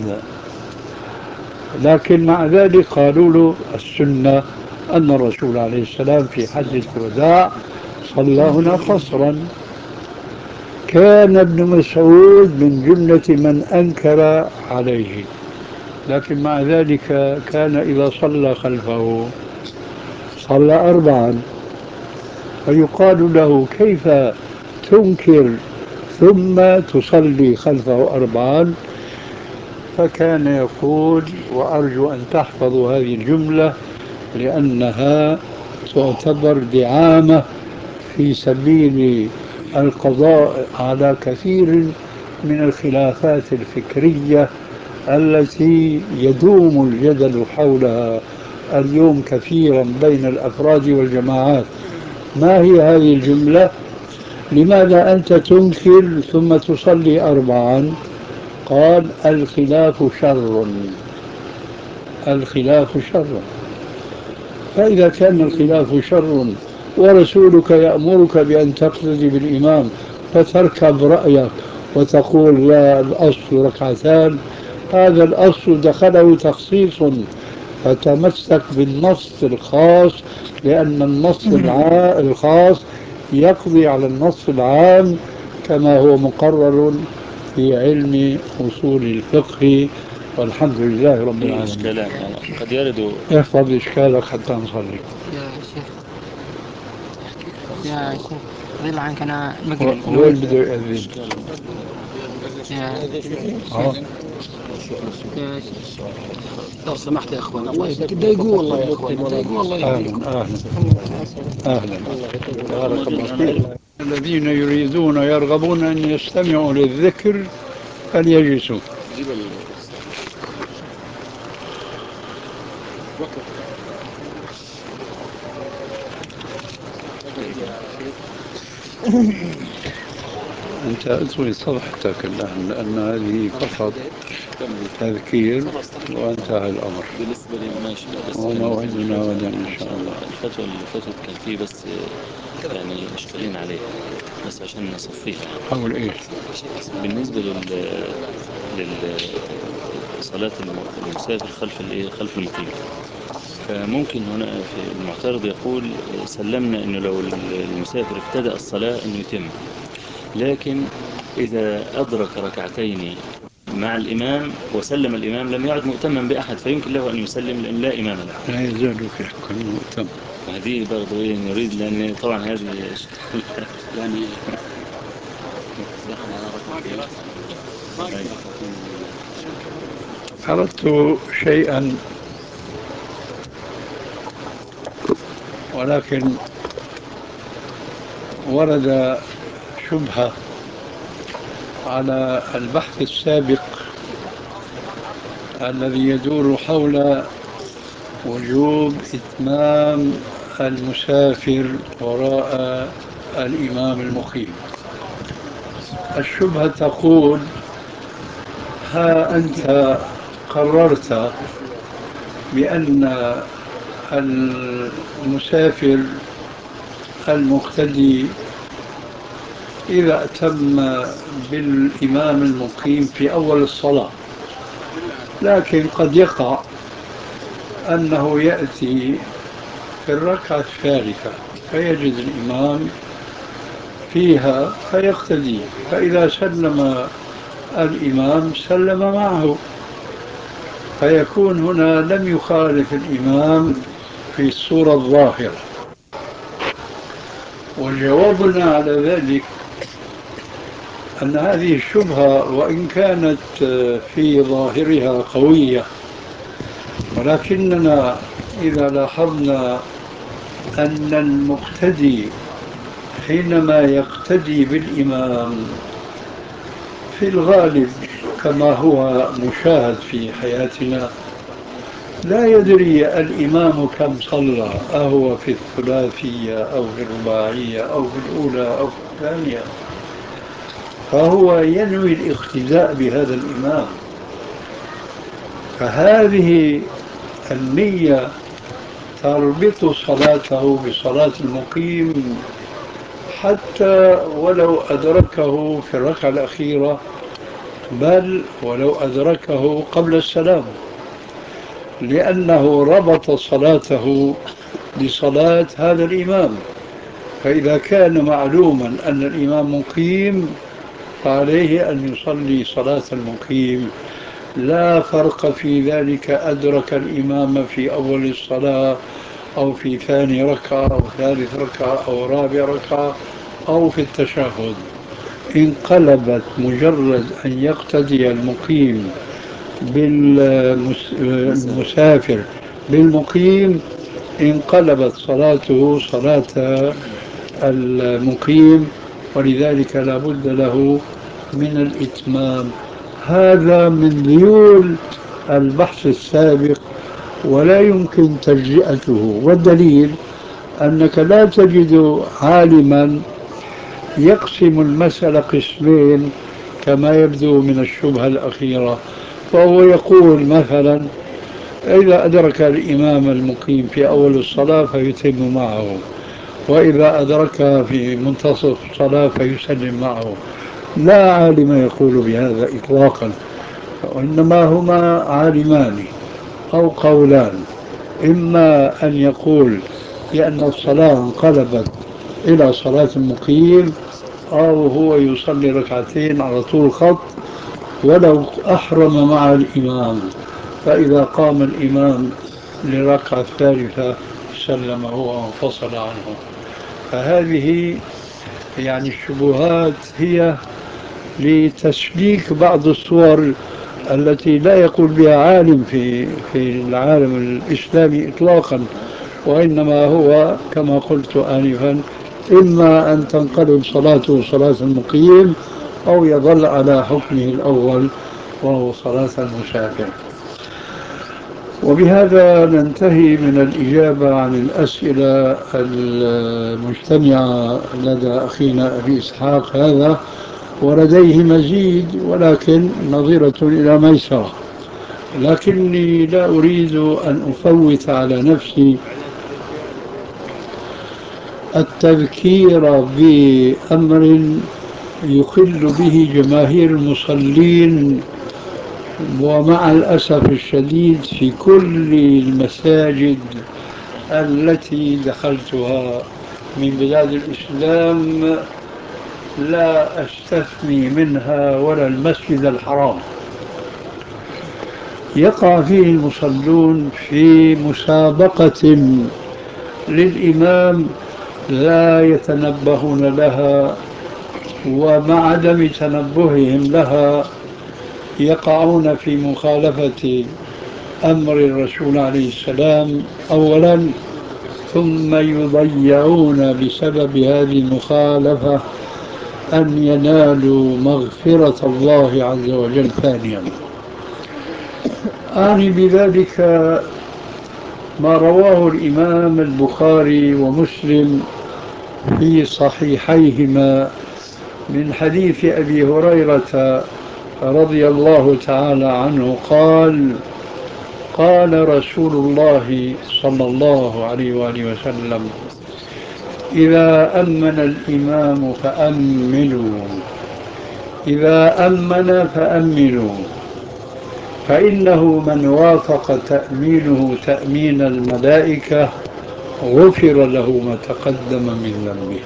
لكن مع ذلك قالوا له السنة أن الرسول عليه السلام في حجة الوداع صلى هنا قصرا. كان ابن مسعود من جملة من أنكر عليه، لكن مع ذلك كان إذا صلى خلفه صلى أربعا، فيقال له كيف تنكر ثم تصلي خلفه أربعا؟ فكان يقول، وأرجو أن تحفظوا هذه الجملة لأنها تعتبر دعامة في سبيل القضاء على كثير من الخلافات الفكرية التي يدوم الجدل حولها اليوم كثيرا بين الأفراد والجماعات. ما هي هذه الجملة؟ لماذا أنت تنكر ثم تصلي أربعا؟ قال الخلاف شر، الخلاف شر. فإذا كان الخلاف شر ورسولك يأمرك بأن تقتدي بالإمام فتركب رأيك وتقول لا الأصل ركعتان، هذا الأصل دخله تخصيص، فتمسك بالنص الخاص، لأن النص الخاص يقضي على النص العام كما هو مقرر في علم أصول الفقه. والحمد لله رب العالمين. إشكالان يعني قد يرد. احفظ إشكالك حتى نصلي. يا شيخ، يا شيخ رضي الله عنك، أنا المغرب وين بده يأذن؟ يا شيخ لو سمحت يا اخوان، الله تضايقوا والله يا اخوان، تضايقوا والله يهديكم. أهلا بارك الله فيك. الذين يريدون يرغبون أن يستمعوا للذكر فليجلسوا. أنت أطوي صفحتك الآن، لأن هذه فقط تذكير وانتهى الأمر. بالنسبة لي ماشي، بس وموعدنا غدا إن شاء الله. الفتوى اللي فاتت كان فيه بس يعني إشكالين عليها، بس عشان نصفيها. حول إيش؟ بالنسبة صلاة المسافر خلف المقيم، فممكن هنا في المعترض يقول سلمنا انه لو المسافر ابتدأ الصلاة انه يتم، لكن اذا ادرك ركعتين مع الامام وسلم الامام لم يعد مؤتما باحد، فيمكن له ان يسلم لان لا امام له. لا يزال في حق المؤتم. وهذه برضو نريد، لان طبعا هذه يعني أردت شيئا ولكن ورد شبهة على البحث السابق الذي يدور حول وجوب إتمام المسافر وراء الإمام المقيم. الشبهة تقول ها أنت قررت بأن المسافر المقتدي إذا أتم بالإمام المقيم في أول الصلاة، لكن قد يقع أنه يأتي في الركعة الثالثة فيجد الإمام فيها فيقتدي، فإذا سلم الإمام سلم معه، فيكون هنا لم يخالف الإمام في الصورة الظاهرة. وجوابنا على ذلك أن هذه الشبهة وإن كانت في ظاهرها قوية، ولكننا إذا لاحظنا أن المقتدي حينما يقتدي بالإمام في الغالب كما هو مشاهد في حياتنا لا يدري الإمام كم صلى، أهو في الثلاثية أو في الرباعية أو في الأولى أو في الثانية، فهو ينوي الاقتداء بهذا الإمام. فهذه النية تربط صلاته بصلاة المقيم، حتى ولو أدركه في الركعة الأخيرة، بل ولو أدركه قبل السلام، لأنه ربط صلاته بصلاة هذا الإمام. فإذا كان معلوما أن الإمام مقيم فعليه أن يصلي صلاة المقيم، لا فرق في ذلك أدرك الإمام في أول الصلاة أو في ثاني ركعة أو ثالث ركعة أو رابع ركعة أو في التشهد. انقلبت مجرد أن يقتدي المقيم بالمسافر بالمقيم، انقلبت صلاته صلاة المقيم، ولذلك لا بد له من الإتمام. هذا من ذيول البحث السابق ولا يمكن تجزئته، والدليل أنك لا تجد عالما يقسم المسألة قسمين كما يبدو من الشبهة الأخيرة، فهو يقول مثلا إذا أدرك الإمام المقيم في أول الصلاة فيتم معه، وإذا أدرك في منتصف الصلاة فيسلم معه. لا عالم يقول بهذا إطلاقا، وإنما هما عالمان أو قولان: إما أن يقول بأن الصلاة انقلبت إلى صلاة المقيم، أو هو يصلي ركعتين على طول خط ولو أحرم مع الإمام، فإذا قام الإمام للركعة الثالثة سلم هو وانفصل عنه. فهذه يعني الشبهات هي لتسليك بعض الصور التي لا يقول بها عالم في العالم الإسلامي إطلاقا، وإنما هو كما قلت آنفا: إما أن تنقلب صلاته صلاة المقيم، أو يظل على حكمه الأول وهو صلاة المسافر. وبهذا ننتهي من الإجابة عن الأسئلة المجتمعة لدى أخينا أبي إسحاق هذا، ولديه مزيد ولكن نظيرة إلى ميسرة. لكني لا أريد أن أفوت على نفسي التذكير بأمر يخل به جماهير المصلين، ومع الأسف الشديد في كل المساجد التي دخلتها من بلاد الإسلام، لا أستثني منها ولا المسجد الحرام. يقع فيه المصلون في مسابقة للإمام لا يتنبهون لها، ومع عدم تنبههم لها يقعون في مخالفة أمر الرسول عليه السلام أولا، ثم يضيعون بسبب هذه المخالفة أن ينالوا مغفرة الله عز وجل ثانيا. أعني بذلك ما رواه الإمام البخاري ومسلم في صحيحيهما من حديث أبي هريرة رضي الله تعالى عنه قال: قال رسول الله صلى الله عليه وآله وسلم: إذا أمن الإمام فأمنوا، إذا أمن فأمنوا، فإنه من وافق تأمينه تأمين الملائكة غفر له ما تقدم من ذنبه.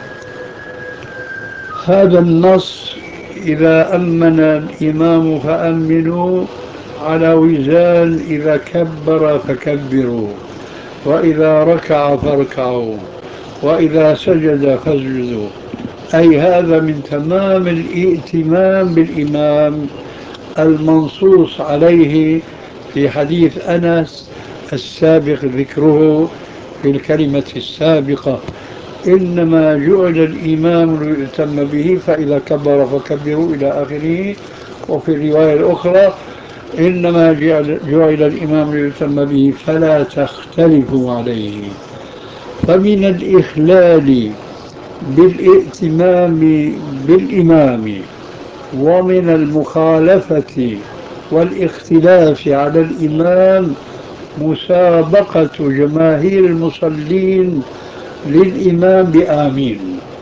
هذا النص إذا أمن الإمام فأمنوا على وزان إذا كبر فكبروا، وإذا ركع فاركعوا، وإذا سجد فاسجدوا، أي هذا من تمام الائتمام بالإمام المنصوص عليه في حديث أنس السابق ذكره في الكلمة السابقة: إنما جعل الإمام ليؤتم به، فإذا كبر فكبروا إلى آخره. وفي الرواية الأخرى: إنما جعل الإمام ليتم به فلا تختلفوا عليه. فمن الإخلال بالائتمام بالإمام ومن المخالفة والاختلاف على الإمام مسابقة جماهير المصلين للإمام بآمين.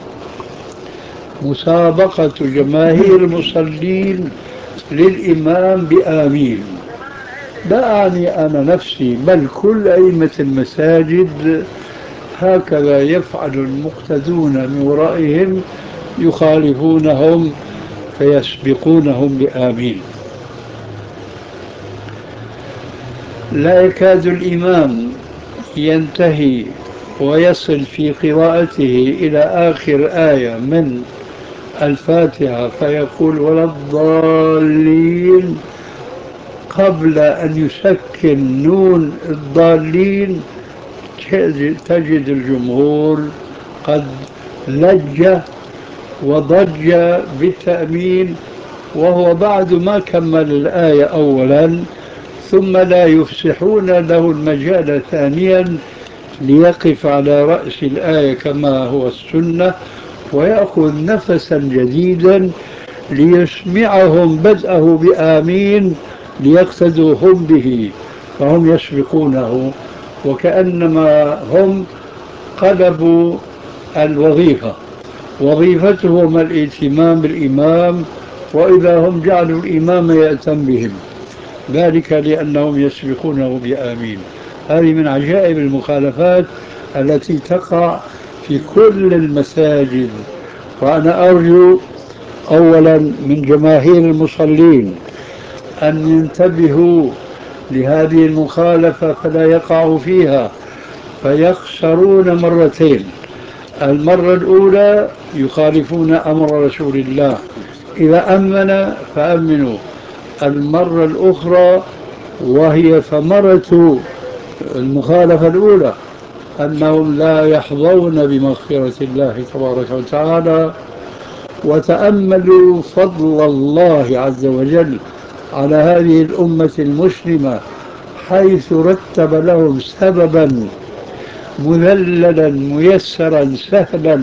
مسابقة جماهير المصلين للإمام بآمين. لا أعني أنا نفسي بل كل أئمة المساجد هكذا يفعل المقتدون من ورائهم، يخالفونهم فيسبقونهم بآمين. لا يكاد الإمام ينتهي ويصل في قراءته إلى آخر آية من الفاتحة فيقول ولا الضالين قبل أن يسكن نون الضالين، تجد الجمهور قد لج وضج بالتأمين وهو بعد ما كمل الآية أولا، ثم لا يفسحون له المجال ثانيا ليقف على رأس الآية كما هو السنة ويأخذ نفسا جديدا ليسمعهم بدءه بآمين ليقتدوا هم به، فهم يسبقونه وكأنما هم قلبوا الوظيفة، وظيفتهم الائتمام بالإمام، وإذا هم جعلوا الإمام يأتم بهم، ذلك لأنهم يسبقونه بآمين. هذه من عجائب المخالفات التي تقع في كل المساجد. وأنا أرجو أولا من جماهير المصلين أن ينتبهوا لهذه المخالفة فلا يقعوا فيها فيخسرون مرتين. المرة الأولى يخالفون أمر رسول الله، إذا أمن فأمنوا. المرة الأخرى وهي ثمرة المخالفة الأولى أنهم لا يحظون بمغفرة الله تبارك وتعالى. وتأملوا فضل الله عز وجل على هذه الأمة المسلمة حيث رتب لهم سببا مذللا ميسرا سهلا.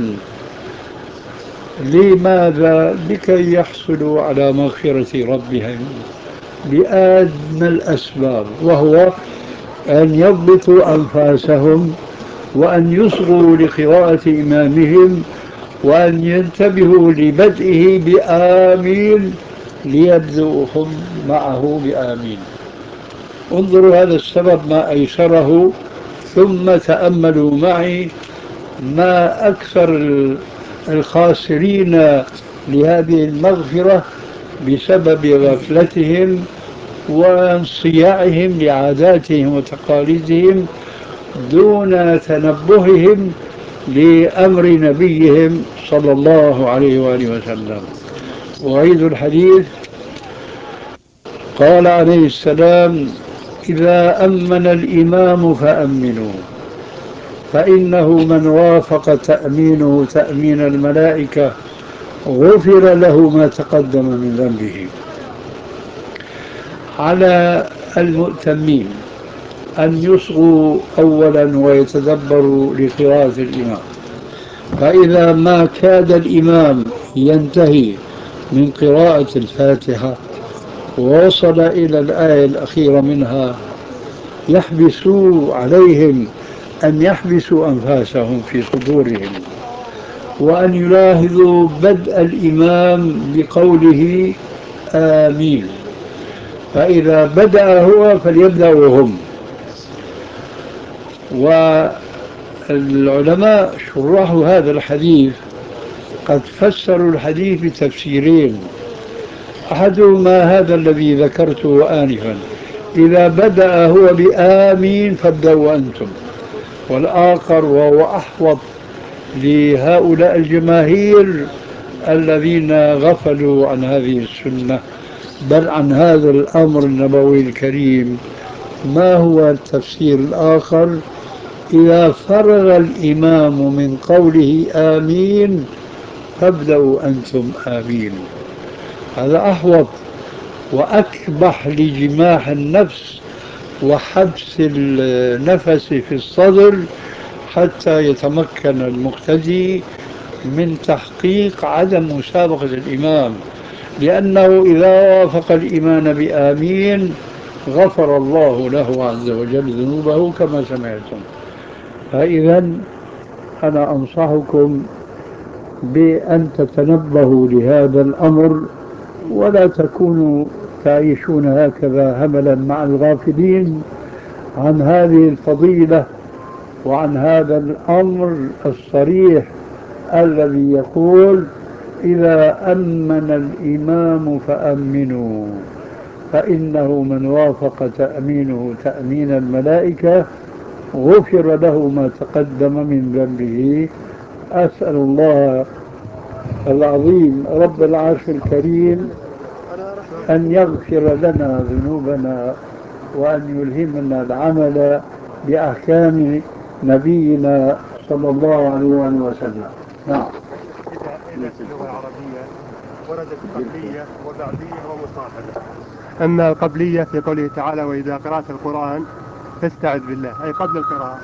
لماذا؟ لكي يحصلوا على مغفرة ربهم بأدنى الأسباب، وهو أن يضبطوا أنفاسهم وأن يصغوا لقراءة إمامهم وأن ينتبهوا لبدئه بآمين ليبدأهم معه بآمين. انظروا هذا السبب ما أيسره، ثم تأملوا معي ما أكثر الخاسرين لهذه المغفرة بسبب غفلتهم وانصياعهم لعاداتهم وتقاليدهم دون تنبههم لأمر نبيهم صلى الله عليه وآله وسلم. وأعيد الحديث، قال عليه السلام إذا أمن الإمام فأمنوا فإنه من وافق تأمينه تأمين الملائكة غفر له ما تقدم من ذنبه. على المؤتمين أن يصغوا أولا ويتدبروا لقراءة الإمام، فإذا ما كاد الإمام ينتهي من قراءة الفاتحة ووصل إلى الآية الأخيرة منها يحبسوا عليهم أن يحبسوا أنفاسهم في صدورهم وأن يلاحظوا بدء الإمام بقوله آمين، فإذا بدأ هو فليبدأوا هم. والعلماء شرح هذا الحديث قد فسروا الحديث بتفسيرين، أحدهما هذا الذي ذكرته آنفا، إذا بدأ هو بآمين فابدأوا أنتم، والآخر وهو أحوط لهؤلاء الجماهير الذين غفلوا عن هذه السنة بل عن هذا الأمر النبوي الكريم. ما هو التفسير الآخر؟ إذا فرغ الإمام من قوله آمين فابدأوا أنتم آمين. هذا أحوط وأكبح لجماح النفس وحبس النفس في الصدر حتى يتمكن المقتدي من تحقيق عدم مسابقة الإمام، لأنه إذا وافق الإيمان بآمين غفر الله له عز وجل ذنوبه كما سمعتم. فإذا أنا أنصحكم بأن تتنبهوا لهذا الأمر ولا تكونوا تعيشون هكذا هملا مع الغافلين عن هذه الفضيلة وعن هذا الأمر الصريح الذي يقول: إذا أمن الإمام فأمنوا، فإنه من وافق تأمينه تأمين الملائكة غفر له ما تقدم من ذنبه. أسأل الله العظيم رب العرش الكريم أن يغفر لنا ذنوبنا وأن يلهمنا العمل بأحكام نبينا صلى الله عليه وسلم. نعم. إذا في اللغة العربية وردت قبلية وبعدية ومصاحبة. أما القبلية في قوله تعالى: وإذا قرأت القرآن فاستعذ بالله، أي قبل القراءة.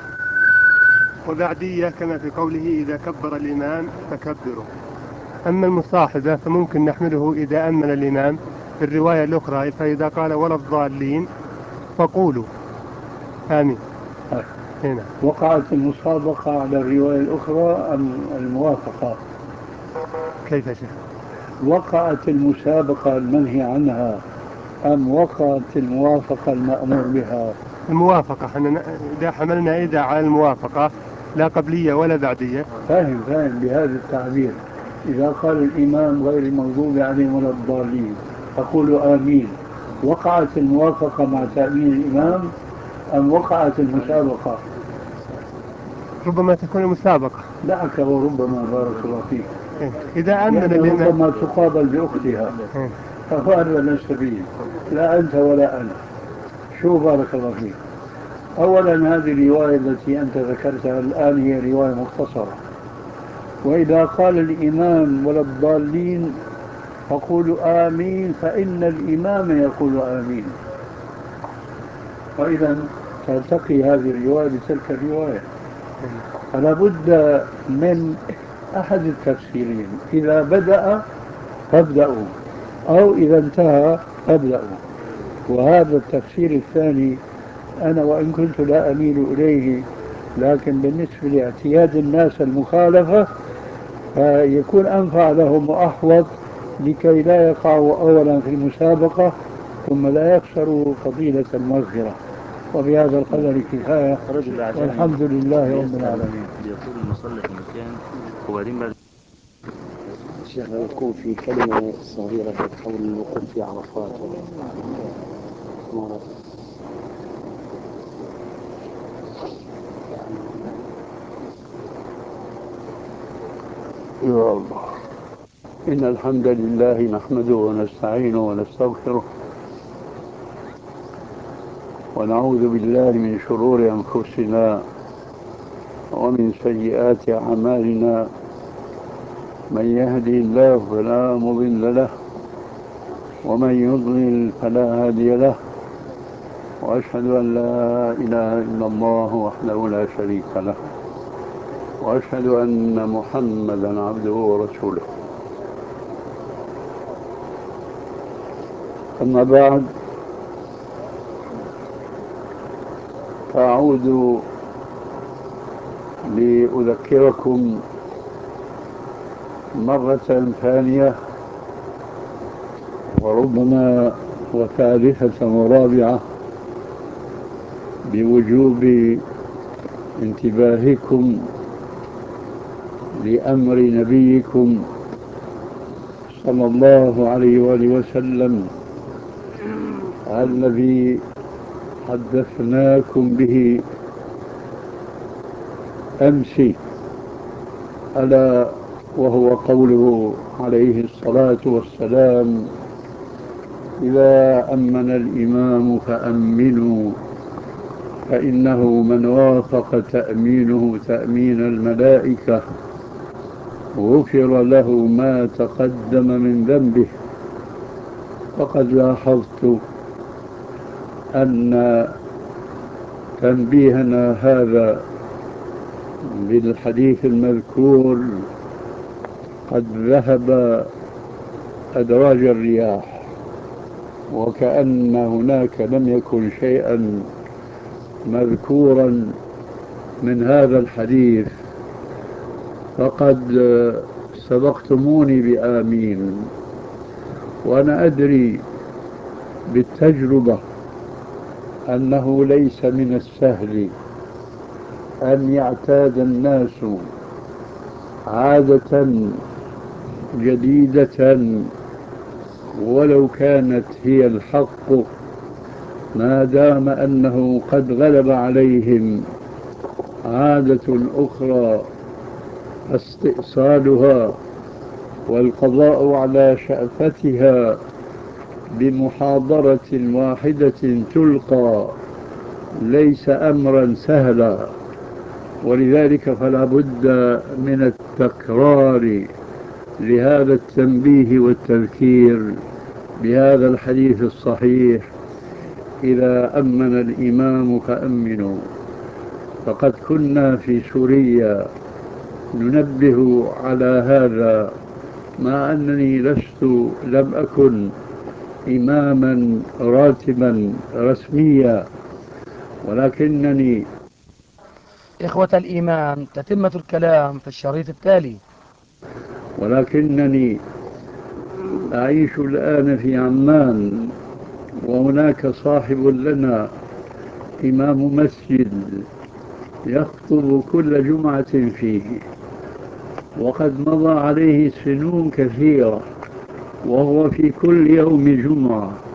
وبعدية كما في قوله: إذا كبر الإمام فكبروا. أما المصاحبة فممكن نحمله إذا أمن الإمام في الرواية الأخرى، فإذا قال ولا الضالين فقولوا آمين. هنا وقعت المسابقة على الرواية الأخرى أم الموافقة؟ كيف يا شيخ؟ وقعت المسابقة المنهي عنها أم وقعت الموافقة المأمور بها؟ الموافقة، احنا إذا حملنا إذا على الموافقة لا قبلية ولا بعدية. فاهم بهذا التعبير. إذا قال الإمام غير المغضوب عليهم ولا الضالين فقولوا آمين، وقعت الموافقة مع تأمين الإمام أم وقعت المسابقة؟ ربما تكون المسابقة. دعك وربما، بارك الله فيك. إذا أمن الإمام ربما تقابل بأختها، فهذا السبيل، لا أنت ولا أنا. شو بارك الله فيك. أولا هذه الرواية التي أنت ذكرتها الآن هي رواية مختصرة. وإذا قال الإمام ولا الضالين فقولوا آمين، فإن الإمام يقول آمين. وإذا تلتقي هذه الرواية بتلك الرواية، فلا بد من أحد التفسيرين: إذا بدأ فابدأوا، أو إذا انتهى فابدأوا. وهذا التفسير الثاني أنا وإن كنت لا أميل إليه، لكن بالنسبة لاعتياد الناس المخالفة فيكون أنفع لهم وأحوط، لكي لا يقعوا أولا في المسابقة ثم لا يخسروا فضيلة المغفرة. وبهذا القدر كفاية، والحمد لله رب العالمين. يقول المصلي في مكان وبعدين بعد الشيخ يكون في كلمة صغيرة حول الوقوف في عرفات. يا الله، إن الحمد لله نحمده ونستعينه ونستغفره ونعوذ بالله من شرور أنفسنا ومن سيئات أعمالنا. من يهدي الله فلا مضل له ومن يضلل فلا هادي له، وأشهد أن لا إله إلا الله وحده لا شريك له، وأشهد أن محمدا عبده ورسوله. أما بعد، أعود لأذكركم مرة ثانية وربما وثالثة ورابعة بوجوب انتباهكم لأمر نبيكم صلى الله عليه وآله وسلم الذي حدثناكم به أمس، ألا وهو قوله عليه الصلاة والسلام: إذا أمن الإمام فأمنوا، فإنه من وافق تأمينه تأمين الملائكة غفر له ما تقدم من ذنبه. فقد لاحظت أن تنبيهنا هذا بالحديث المذكور قد ذهب أدراج الرياح، وكأن هناك لم يكن شيئا مذكورا من هذا الحديث، فقد سبقتموني بآمين. وأنا أدري بالتجربة أنه ليس من السهل أن يعتاد الناس عادة جديدة ولو كانت هي الحق، ما دام أنه قد غلب عليهم عادة أخرى استئصالها والقضاء على شأفتها بمحاضرة واحدة تلقى ليس أمرا سهلا. ولذلك فلا بد من التكرار لهذا التنبيه والتذكير بهذا الحديث الصحيح: إذا أمن الإمام فأمنوا. فقد كنا في سوريا ننبه على هذا، مع أنني لم أكن إماما راتبا رسميا، ولكنني إخوة الإيمان، تتمة الكلام في الشريط التالي. ولكنني أعيش الآن في عمان، وهناك صاحب لنا إمام مسجد يخطب كل جمعة فيه، وقد مضى عليه سنون كثيرة وهو في كل يوم جمعة